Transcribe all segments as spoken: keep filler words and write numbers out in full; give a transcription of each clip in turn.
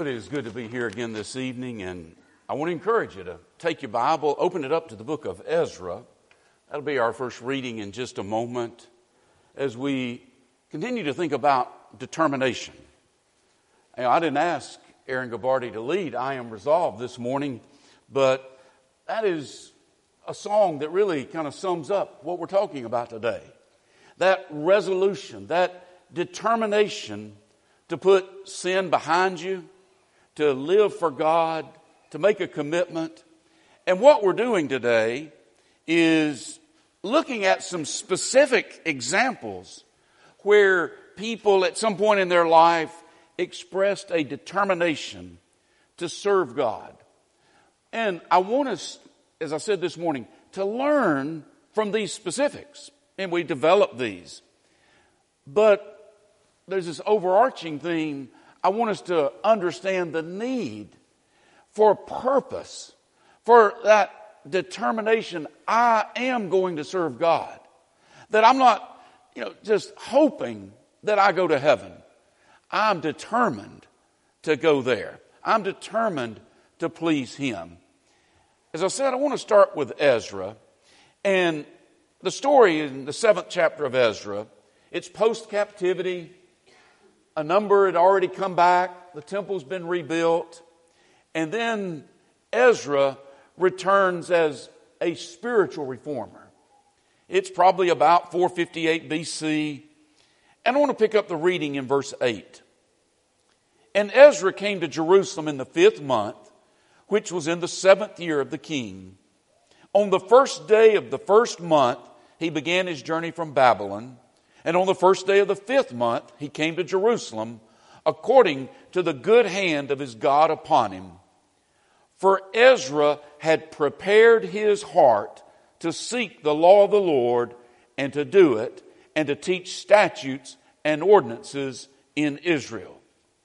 But it is good to be here again this evening, and I want to encourage you to take your Bible, open it up to the book of Ezra. That'll be our first reading in just a moment as we continue to think about determination. You know, I didn't ask Aaron Gabardi to lead I Am Resolved this morning, but that is a song that really kind of sums up what we're talking about today. That resolution, that determination to put sin behind you, to live for God, to make a commitment. And what we're doing today is looking at some specific examples where people at some point in their life expressed a determination to serve God. And I want us, as I said this morning, to learn from these specifics. And we develop these. But there's this overarching theme. I want us to understand the need for purpose, for that determination. I am going to serve God. That I'm not, you know, just hoping that I go to heaven. I'm determined to go there. I'm determined to please Him. As I said, I want to start with Ezra. And the story in the seventh chapter of Ezra, it's post-captivity. A number had already come back. The temple's been rebuilt. And then Ezra returns as a spiritual reformer. It's probably about four fifty-eight B C. And I want to pick up the reading in verse eight. And Ezra came to Jerusalem in the fifth month, which was in the seventh year of the king. On the first day of the first month, he began his journey from Babylon. And on the first day of the fifth month, he came to Jerusalem, according to the good hand of his God upon him. For Ezra had prepared his heart to seek the law of the Lord and to do it, and to teach statutes and ordinances in Israel.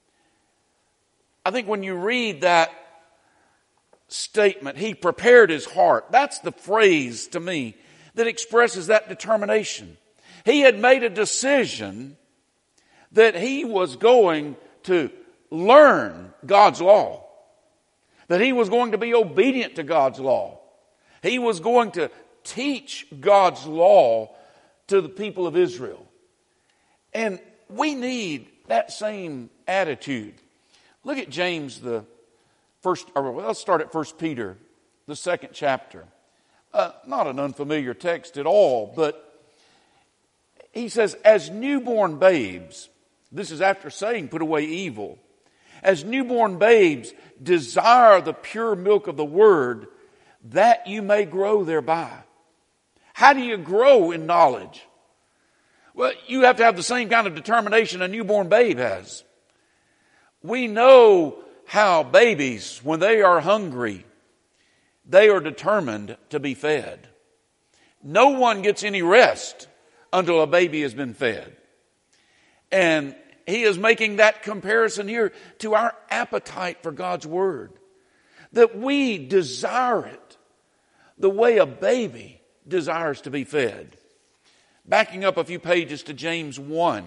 I think when you read that statement, he prepared his heart, that's the phrase to me that expresses that determination. He had made a decision that he was going to learn God's law. That he was going to be obedient to God's law. He was going to teach God's law to the people of Israel. And we need that same attitude. Look at James, the first, or let's start at First Peter, the second chapter. Uh, not an unfamiliar text at all, but he says, as newborn babes, this is after saying put away evil. As newborn babes, desire the pure milk of the word, that you may grow thereby. How do you grow in knowledge? Well, you have to have the same kind of determination a newborn babe has. We know how babies, when they are hungry, they are determined to be fed. No one gets any rest until a baby has been fed. And he is making that comparison here to our appetite for God's word. That we desire it the way a baby desires to be fed. Backing up a few pages to James one.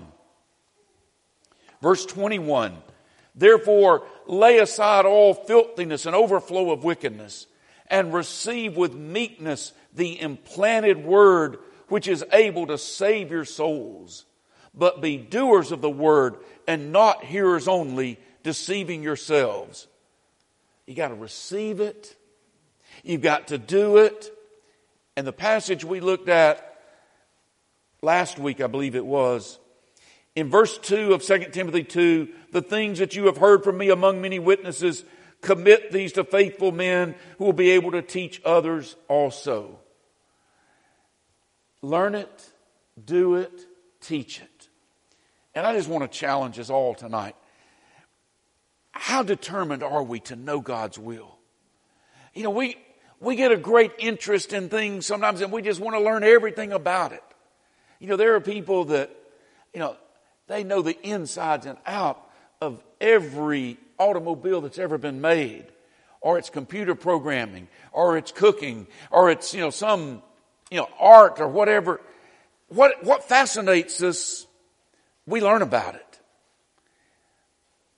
Verse twenty-one. Therefore lay aside all filthiness and overflow of wickedness, and receive with meekness the implanted word, which is able to save your souls. But be doers of the word and not hearers only, deceiving yourselves. You got to receive it. You've got to do it. And the passage we looked at last week, I believe it was, in verse two of Second Timothy two, the things that you have heard from me among many witnesses, commit these to faithful men who will be able to teach others also. Learn it, do it, teach it. And I just want to challenge us all tonight. How determined are we to know God's will? You know, we, we get a great interest in things sometimes and we just want to learn everything about it. You know, there are people that, you know, they know the insides and out of every automobile that's ever been made, or it's computer programming, or it's cooking, or it's, you know, some, you know, art or whatever. What, what fascinates us, we learn about it.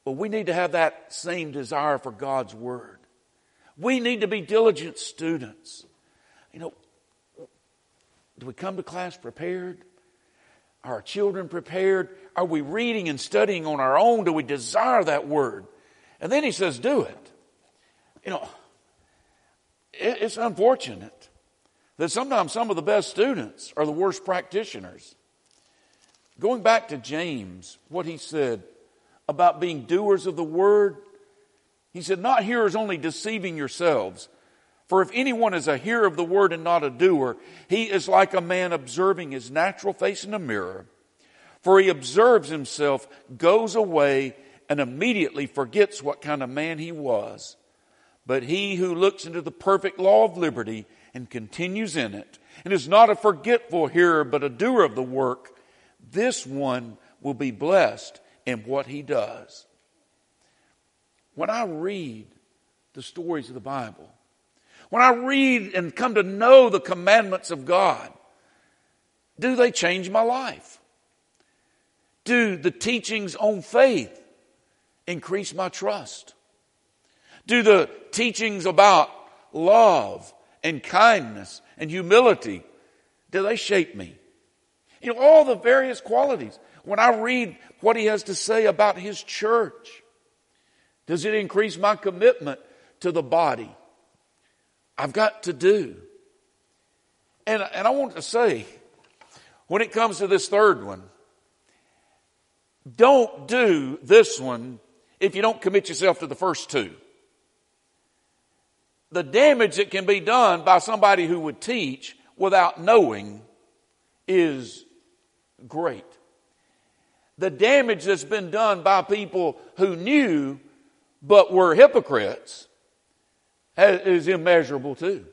Well, we need to have that same desire for God's Word. We need to be diligent students. You know, do we come to class prepared? Are our children prepared? Are we reading and studying on our own? Do we desire that Word? And then he says, do it. You know, it, it's unfortunate that sometimes some of the best students are the worst practitioners. Going back to James, what he said about being doers of the Word, he said, not hearers only, deceiving yourselves. For if anyone is a hearer of the Word and not a doer, he is like a man observing his natural face in a mirror. For he observes himself, goes away, and immediately forgets what kind of man he was. But he who looks into the perfect law of liberty and continues in it, and is not a forgetful hearer, but a doer of the work, this one will be blessed in what he does. When I read the stories of the Bible, when I read and come to know the commandments of God, do they change my life? Do the teachings on faith increase my trust? Do the teachings about love and kindness and humility, do they shape me? You know, all the various qualities. When I read what he has to say about his church, does it increase my commitment to the body? I've got to do. And, and I want to say, when it comes to this third one, don't do this one if you don't commit yourself to the first two. The damage that can be done by somebody who would teach without knowing is great. The damage that's been done by people who knew but were hypocrites is immeasurable too.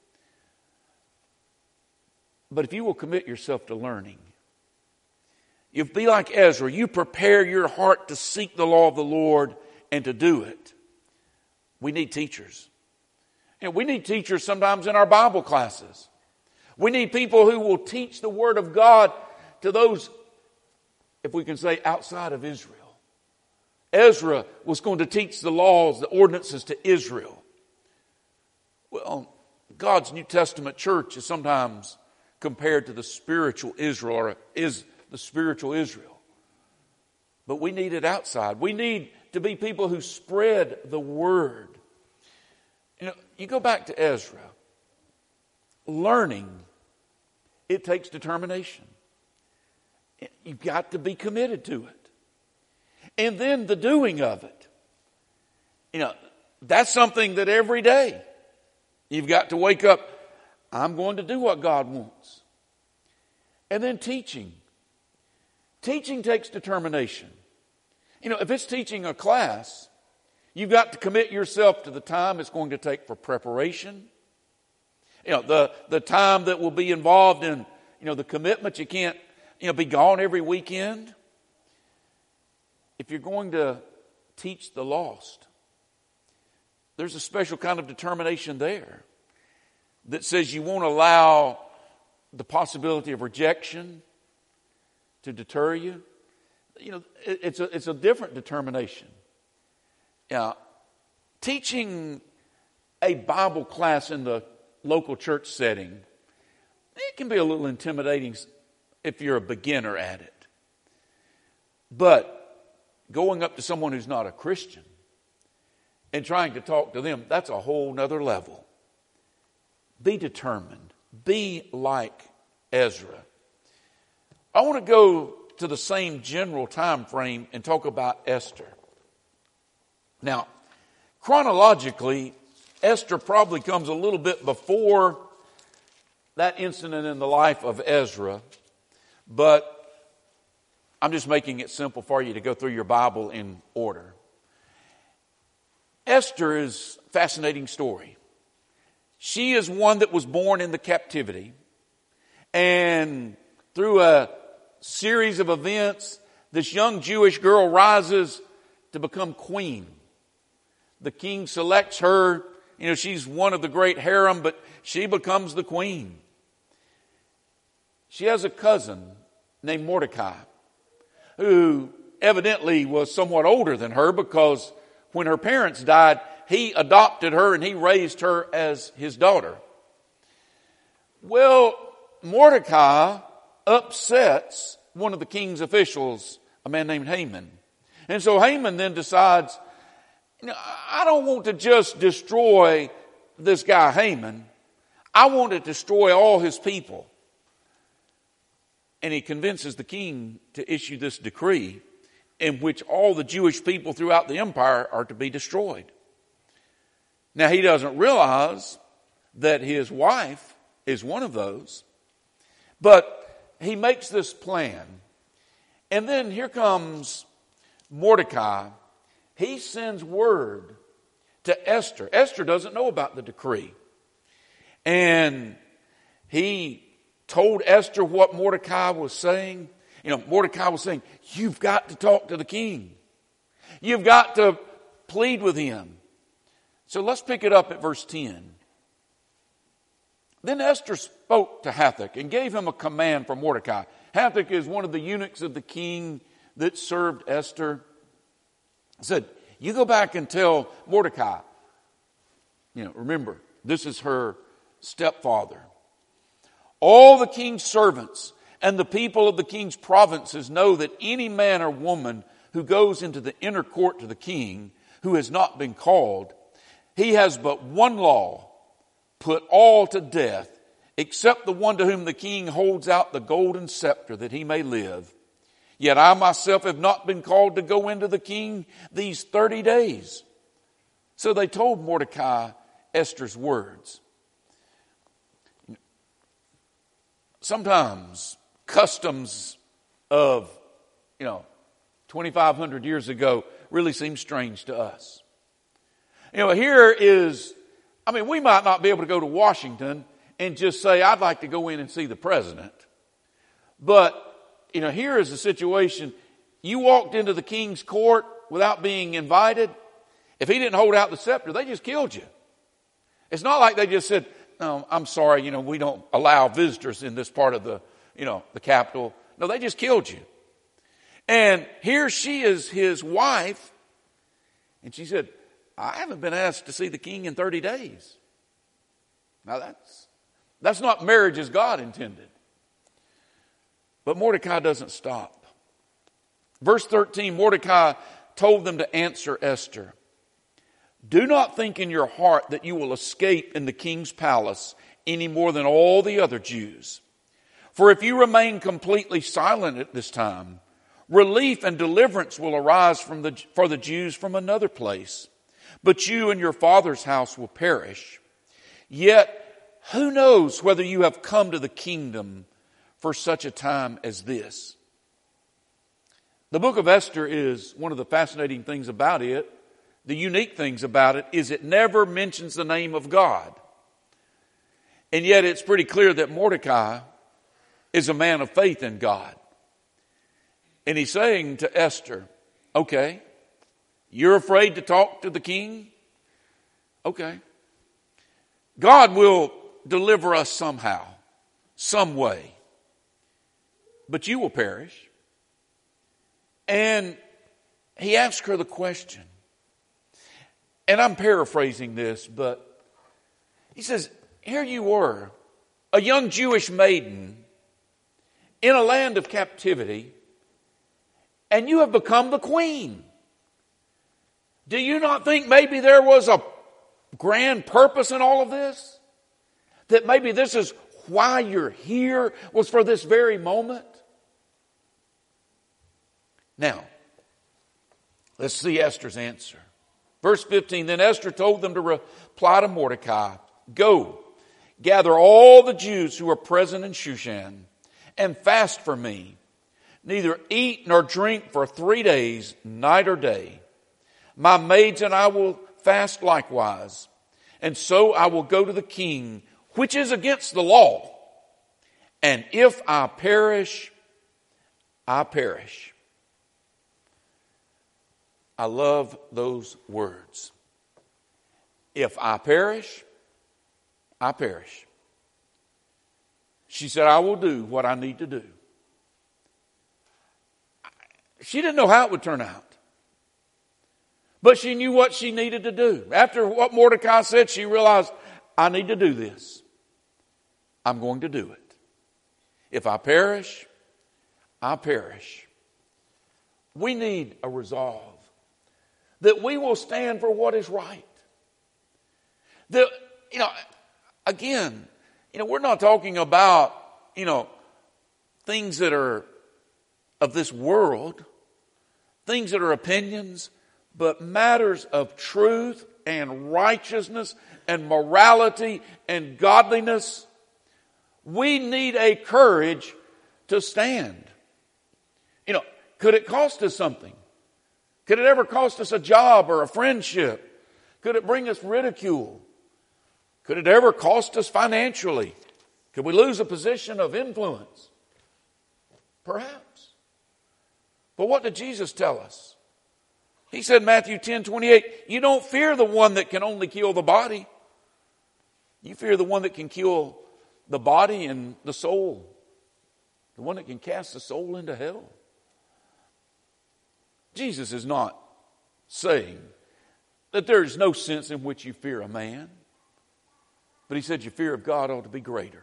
But if you will commit yourself to learning, you'll be like Ezra. You prepare your heart to seek the law of the Lord and to do it. We need teachers. And we need teachers sometimes in our Bible classes. We need people who will teach the Word of God to those, if we can say, outside of Israel. Ezra was going to teach the laws, the ordinances to Israel. Well, God's New Testament church is sometimes compared to the spiritual Israel, or is the spiritual Israel. But we need it outside. We need to be people who spread the Word. You know, you go back to Ezra. Learning, it takes determination. You've got to be committed to it. And then the doing of it. You know, that's something that every day you've got to wake up, I'm going to do what God wants. And then teaching. Teaching takes determination. You know, if it's teaching a class, you've got to commit yourself to the time it's going to take for preparation. You know, the, the time that will be involved in, you know, the commitment. You can't, you know, be gone every weekend. If you're going to teach the lost, there's a special kind of determination there that says you won't allow the possibility of rejection to deter you. You know, it, it's a, it's a different determination. Now, teaching a Bible class in the local church setting, it can be a little intimidating if you're a beginner at it. But going up to someone who's not a Christian and trying to talk to them, that's a whole nother level. Be determined. Be like Ezra. I want to go to the same general time frame and talk about Esther. Now, chronologically, Esther probably comes a little bit before that incident in the life of Ezra, but I'm just making it simple for you to go through your Bible in order. Esther is a fascinating story. She is one that was born in the captivity, and through a series of events, this young Jewish girl rises to become queen. The king selects her. You know, she's one of the great harem, but she becomes the queen. She has a cousin named Mordecai who evidently was somewhat older than her, because when her parents died, he adopted her and he raised her as his daughter. Well, Mordecai upsets one of the king's officials, a man named Haman. And so Haman then decides, you know, I don't want to just destroy this guy Haman. I want to destroy all his people. And he convinces the king to issue this decree in which all the Jewish people throughout the empire are to be destroyed. Now, he doesn't realize that his wife is one of those, but he makes this plan. And then here comes Mordecai. He sends word to Esther. Esther doesn't know about the decree. And he told Esther what Mordecai was saying. You know, Mordecai was saying, you've got to talk to the king. You've got to plead with him. So let's pick it up at verse ten. Then Esther spoke to Hathach and gave him a command for Mordecai. Hathach is one of the eunuchs of the king that served Esther. He said, you go back and tell Mordecai. You know, remember, this is her stepfather. All the king's servants and the people of the king's provinces know that any man or woman who goes into the inner court to the king, who has not been called, he has but one law: put all to death, except the one to whom the king holds out the golden scepter that he may live. Yet I myself have not been called to go into the king these thirty days. So they told Mordecai Esther's words. Sometimes customs of, you know, twenty-five hundred years ago really seem strange to us. You know, here is, I mean, we might not be able to go to Washington and just say, I'd like to go in and see the president. But, you know, here is the situation. You walked into the king's court without being invited. If he didn't hold out the scepter, they just killed you. It's not like they just said, no, I'm sorry, you know, we don't allow visitors in this part of the, you know, the capital. No, they just killed you. And here she is, his wife, and she said, I haven't been asked to see the king in thirty days. Now that's, that's not marriage as God intended. But Mordecai doesn't stop. Verse thirteen, Mordecai told them to answer Esther. Do not think in your heart that you will escape in the king's palace any more than all the other Jews. For if you remain completely silent at this time, relief and deliverance will arise from the, for the Jews from another place. But you and your father's house will perish. Yet who knows whether you have come to the kingdom for such a time as this? The book of Esther is one of the fascinating things about it. The unique things about it is it never mentions the name of God. And yet it's pretty clear that Mordecai is a man of faith in God. And he's saying to Esther, okay, you're afraid to talk to the king? Okay. God will deliver us somehow, some way. But you will perish. And he asked her the question. And I'm paraphrasing this, but he says, here you were, a young Jewish maiden in a land of captivity, and you have become the queen. Do you not think maybe there was a grand purpose in all of this? That maybe this is why you're here, was for this very moment? Now, let's see Esther's answer. Verse fifteen, then Esther told them to reply to Mordecai, go, gather all the Jews who are present in Shushan, and fast for me. Neither eat nor drink for three days, night or day. My maids and I will fast likewise. And so I will go to the king, which is against the law. And if I perish, I perish. I love those words. If I perish, I perish. She said, I will do what I need to do. She didn't know how it would turn out. But she knew what she needed to do. After what Mordecai said, she realized, I need to do this. I'm going to do it. If I perish, I perish. We need a resolve that we will stand for what is right. That, you know, again, you know, we're not talking about, you know, things that are of this world, things that are opinions, but matters of truth and righteousness and morality and godliness. We need a courage to stand. You know, could it cost us something? Could it ever cost us a job or a friendship? Could it bring us ridicule? Could it ever cost us financially? Could we lose a position of influence? Perhaps. But what did Jesus tell us? He said in Matthew ten twenty-eight, you don't fear the one that can only kill the body. You fear the one that can kill the body and the soul. The one that can cast the soul into hell. Jesus is not saying that there is no sense in which you fear a man. But he said your fear of God ought to be greater.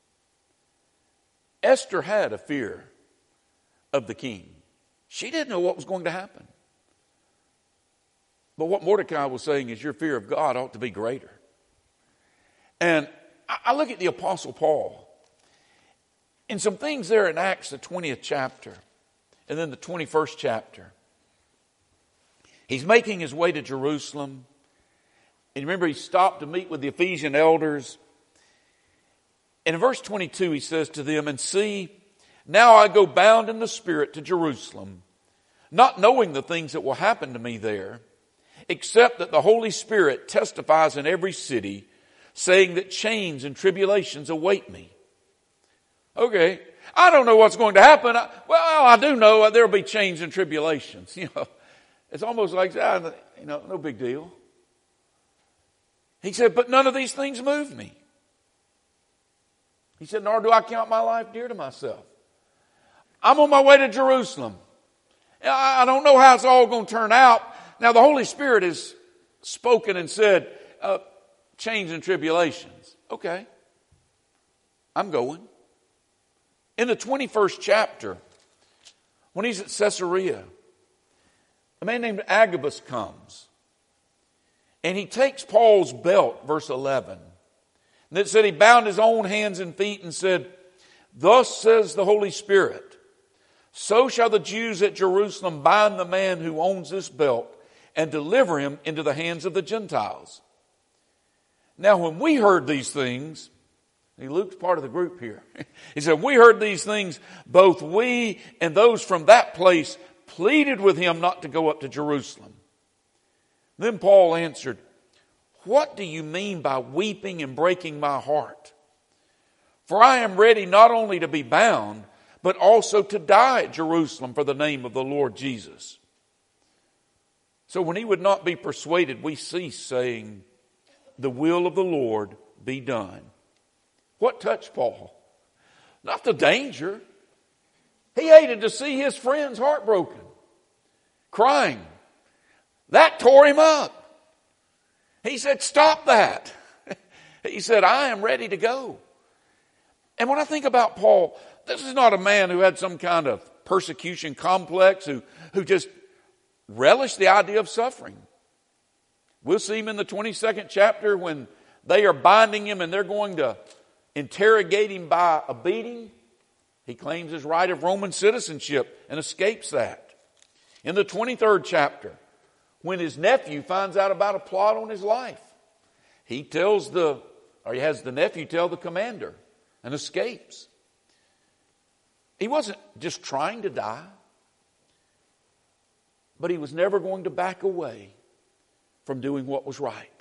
Esther had a fear of the king. She didn't know what was going to happen. But what Mordecai was saying is your fear of God ought to be greater. And I look at the Apostle Paul. And some things there in Acts, the twentieth chapter. And then the twenty-first chapter. He's making his way to Jerusalem. And remember, he stopped to meet with the Ephesian elders. And in verse twenty-two, he says to them, and see, now I go bound in the Spirit to Jerusalem, not knowing the things that will happen to me there, except that the Holy Spirit testifies in every city, saying that chains and tribulations await me. Okay, I don't know what's going to happen. I, well, I do know there will be chains and tribulations. You know, it's almost like, ah, you know, no big deal. He said, but none of these things move me. He said, nor do I count my life dear to myself. I'm on my way to Jerusalem. I don't know how it's all going to turn out. Now, the Holy Spirit has spoken and said, uh, chains and tribulations. Okay. I'm going. In the twenty-first chapter, when he's at Caesarea, a man named Agabus comes. And he takes Paul's belt, verse eleven. And it said he bound his own hands and feet and said, thus says the Holy Spirit, so shall the Jews at Jerusalem bind the man who owns this belt and deliver him into the hands of the Gentiles. Now when we heard these things, Luke's part of the group here. He said, we heard these things, both we and those from that place pleaded with him not to go up to Jerusalem. Then Paul answered, what do you mean by weeping and breaking my heart? For I am ready not only to be bound, but also to die at Jerusalem for the name of the Lord Jesus. So when he would not be persuaded, we ceased, saying, the will of the Lord be done. What touched Paul? Not the danger. He hated to see his friends heartbroken, crying. That tore him up. He said, stop that. He said, I am ready to go. And when I think about Paul, this is not a man who had some kind of persecution complex, who, who just relished the idea of suffering. We'll see him in the twenty-second chapter when they are binding him and they're going to interrogate him by a beating. He claims his right of Roman citizenship and escapes that. In the twenty-third chapter, when his nephew finds out about a plot on his life, he tells the, or he has the nephew tell the commander and escapes. He wasn't just trying to die, but he was never going to back away from doing what was right.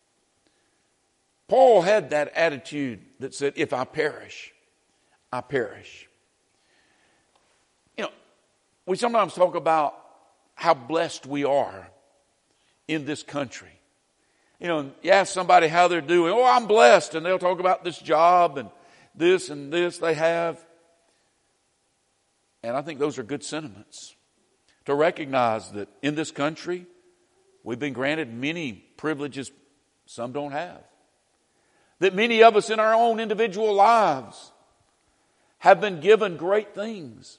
Paul had that attitude that said, if I perish, I perish. You know, we sometimes talk about how blessed we are in this country. You know, you ask somebody how they're doing. Oh, I'm blessed. And they'll talk about this job and this and this they have. And I think those are good sentiments. to recognize that in this country, we've been granted many privileges some don't have. That many of us in our own individual lives have been given great things.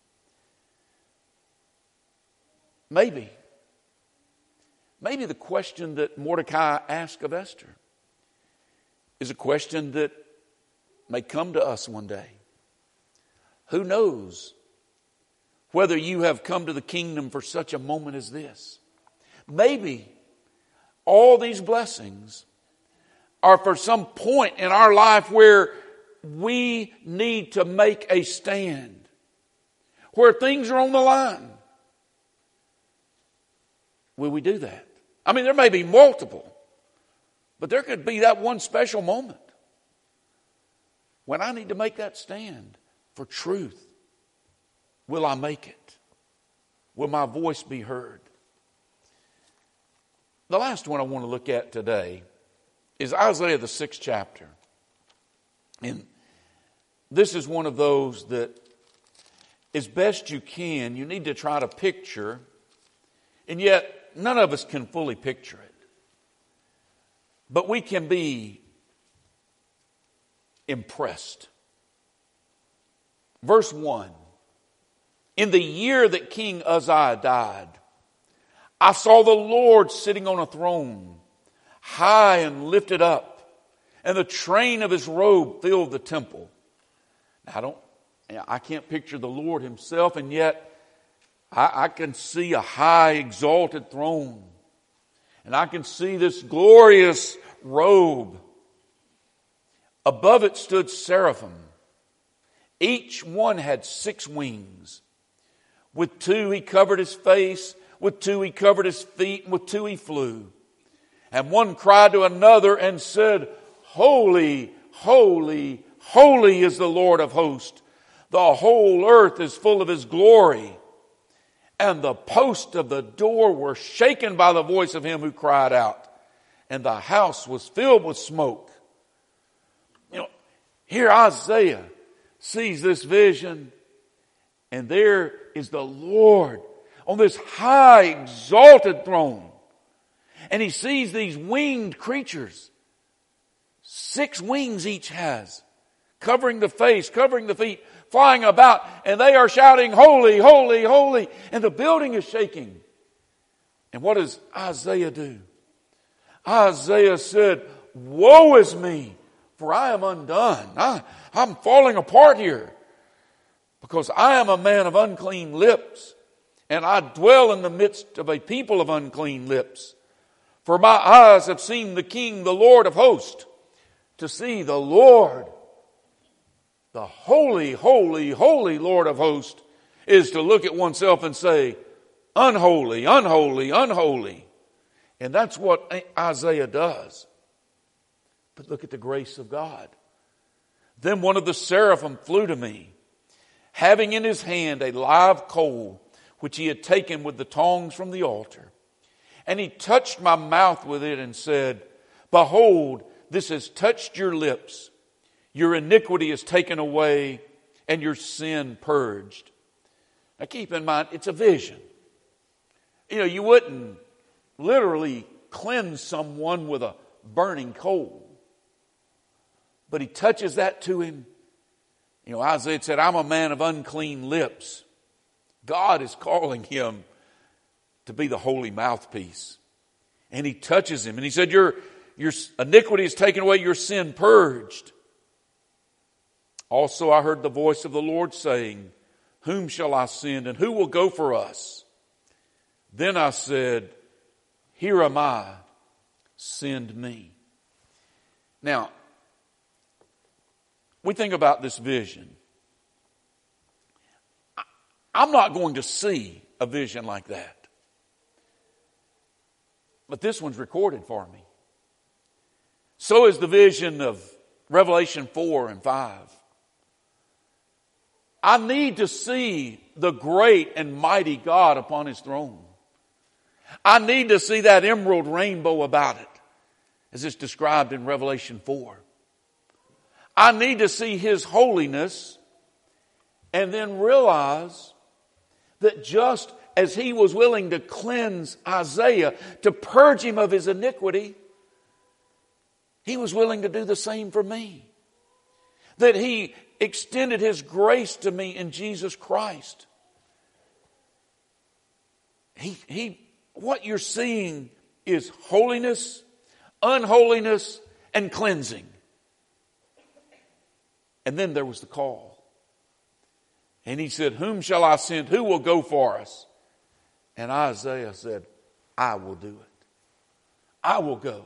Maybe, maybe the question that Mordecai asked of Esther is a question that may come to us one day. Who knows whether you have come to the kingdom for such a moment as this? Maybe all these blessings are for some point in our life where we need to make a stand, where things are on the line. Will we do that? I mean, there may be multiple, but there could be that one special moment when I need to make that stand for truth. Will I make it? Will my voice be heard? The last one I want to look at today is Isaiah, the sixth chapter. And this is one of those that, as best you can, you need to try to picture, and yet none of us can fully picture it. But we can be impressed. Verse one. In the year that King Uzziah died, I saw the Lord sitting on a throne, high and lifted up, and the train of his robe filled the temple. Now, I don't, I can't picture the Lord himself, and yet I, I can see a high, exalted throne, and I can see this glorious robe. Above it stood seraphim. Each one had six wings. With two he covered his face, with two he covered his feet, and with two he flew. And one cried to another and said, Holy, holy, holy is the Lord of hosts. The whole earth is full of his glory. And the posts of the door were shaken by the voice of him who cried out. And the house was filled with smoke. You know, here Isaiah sees this vision, and there is the Lord on this high, exalted throne. And he sees these winged creatures. Six wings each has, covering the face, covering the feet, flying about, and they are shouting, Holy, holy, holy. And the building is shaking. And what does Isaiah do? Isaiah said, Woe is me, for I am undone. I, I'm falling apart here, because I am a man of unclean lips, and I dwell in the midst of a people of unclean lips. For my eyes have seen the King, the Lord of hosts. To see the Lord, the holy, holy, holy Lord of hosts, is to look at oneself and say, unholy, unholy, unholy. And that's what Isaiah does. But look at the grace of God. Then one of the seraphim flew to me, having in his hand a live coal, which he had taken with the tongs from the altar. And he touched my mouth with it and said, Behold, this has touched your lips. Your iniquity is taken away and your sin purged. Now keep in mind, it's a vision. You know, you wouldn't literally cleanse someone with a burning coal. But he touches that to him. You know, Isaiah said, I'm a man of unclean lips. God is calling him to be the holy mouthpiece. And he touches him. And he said, your, your iniquity is taken away, your sin purged. Also I heard the voice of the Lord saying, Whom shall I send, and who will go for us? Then I said, Here am I, send me. Now, we think about this vision. I'm not going to see a vision like that. But this one's recorded for me. So is the vision of Revelation four and five. I need to see the great and mighty God upon his throne. I need to see that emerald rainbow about it, as it's described in Revelation four. I need to see his holiness and then realize that just as he was willing to cleanse Isaiah, to purge him of his iniquity, he was willing to do the same for me. That he extended his grace to me in Jesus Christ. He, he, what you're seeing is holiness, unholiness, and cleansing. And then there was the call. And he said, whom shall I send? Who will go for us? And Isaiah said, I will do it. I will go.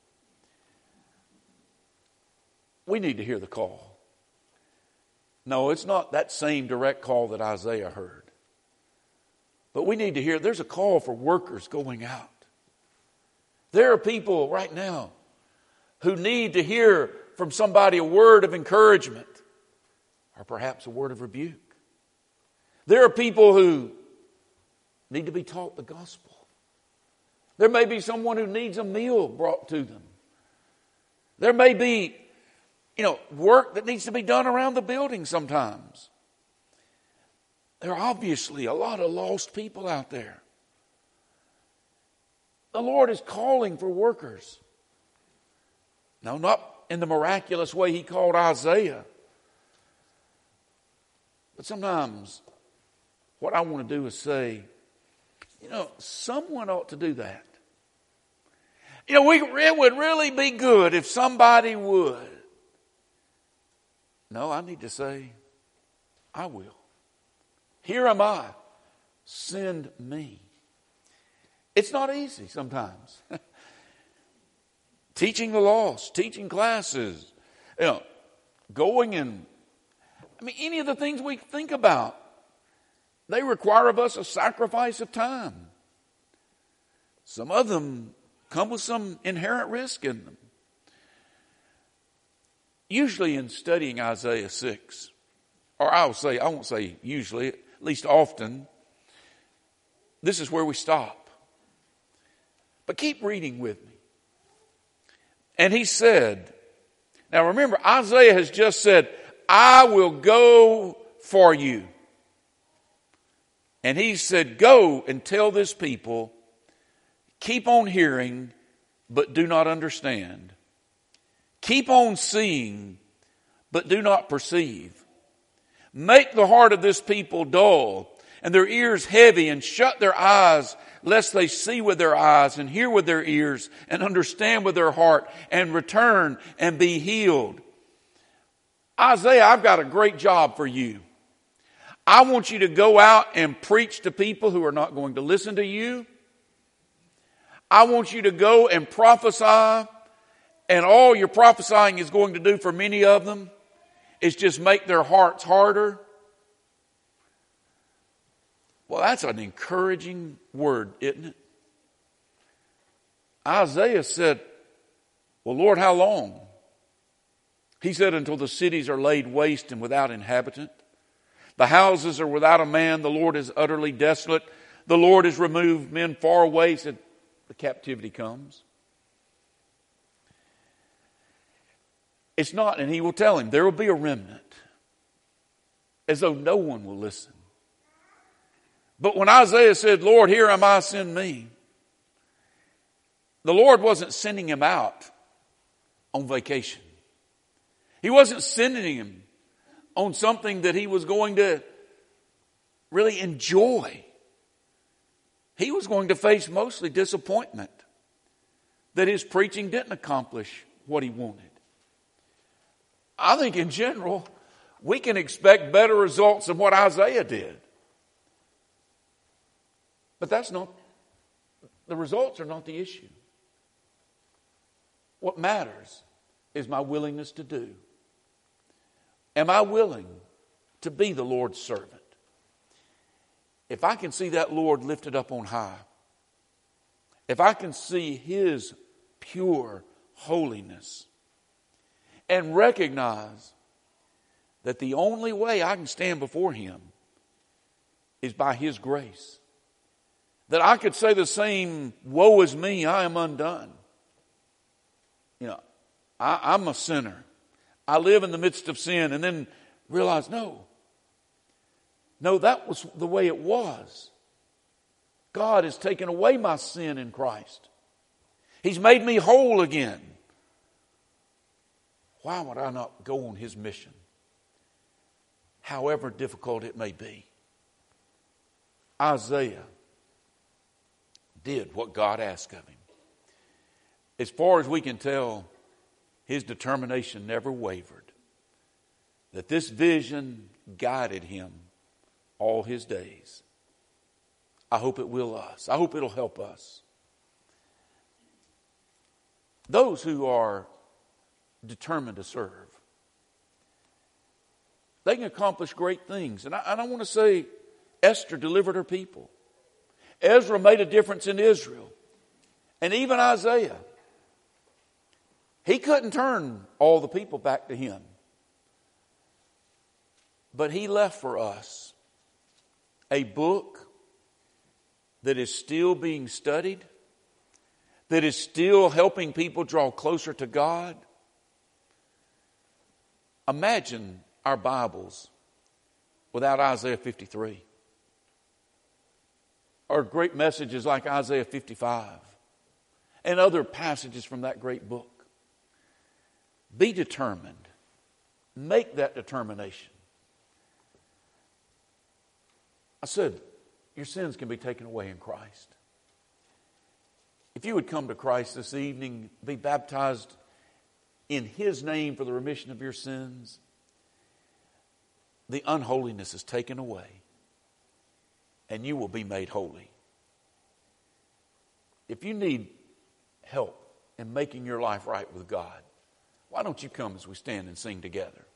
We need to hear the call. No, it's not that same direct call that Isaiah heard. But we need to hear, there's a call for workers going out. There are people right now who need to hear from somebody a word of encouragement or perhaps a word of rebuke. There are people who need to be taught the gospel. There may be someone who needs a meal brought to them. There may be, you know, work that needs to be done around the building sometimes. There are obviously a lot of lost people out there. The Lord is calling for workers. No, not in the miraculous way he called Isaiah. But sometimes what I want to do is say, you know, someone ought to do that. You know, we, it would really be good if somebody would. No, I need to say, I will. Here am I. Send me. It's not easy sometimes. Teaching the lost, teaching classes, you know, going and, I mean, any of the things we think about, they require of us a sacrifice of time. Some of them come with some inherent risk in them. Usually in studying Isaiah six, or I will say, I won't say usually, at least often, this is where we stop. But keep reading with me. And he said, now remember, Isaiah has just said, I will go for you. And he said, go and tell this people, keep on hearing, but do not understand. Keep on seeing, but do not perceive. Make the heart of this people dull, and their ears heavy, and shut their eyes, lest they see with their eyes, and hear with their ears, and understand with their heart, and return and be healed. Isaiah, I've got a great job for you. I want you to go out and preach to people who are not going to listen to you. I want you to go and prophesy, and all your prophesying is going to do for many of them is just make their hearts harder. Well, that's an encouraging word, isn't it? Isaiah said, well, Lord, how long? He said, until the cities are laid waste and without inhabitant. The houses are without a man. The Lord is utterly desolate. The Lord has removed men far away. He said, the captivity comes. It's not, and he will tell him, there will be a remnant. As though no one will listen. But when Isaiah said, Lord, here am I, send me. The Lord wasn't sending him out on vacation. He wasn't sending him on something that he was going to really enjoy. He was going to face mostly disappointment that his preaching didn't accomplish what he wanted. I think in general, we can expect better results than what Isaiah did. But that's not, the results are not the issue. What matters is my willingness to do. Am I willing to be the Lord's servant? If I can see that Lord lifted up on high, if I can see His pure holiness and recognize that the only way I can stand before Him is by His grace, that I could say the same, woe is me, I am undone. You know, I, I'm a sinner. I live in the midst of sin, and then realize, no. No, that was the way it was. God has taken away my sin in Christ. He's made me whole again. Why would I not go on His mission? However difficult it may be. Isaiah did what God asked of him. As far as we can tell, his determination never wavered. That this vision guided him all his days. I hope it will us. I hope it'll help us. Those who are determined to serve, they can accomplish great things. And I, and I want to say, Esther delivered her people. Ezra made a difference in Israel. And even Isaiah. He couldn't turn all the people back to him. But he left for us a book that is still being studied, that is still helping people draw closer to God. Imagine our Bibles without Isaiah fifty-three. Or great messages like Isaiah fifty-five and other passages from that great book. Be determined. Make that determination. I said, your sins can be taken away in Christ. If you would come to Christ this evening, be baptized in His name for the remission of your sins, the unholiness is taken away and you will be made holy. If you need help in making your life right with God, why don't you come as we stand and sing together?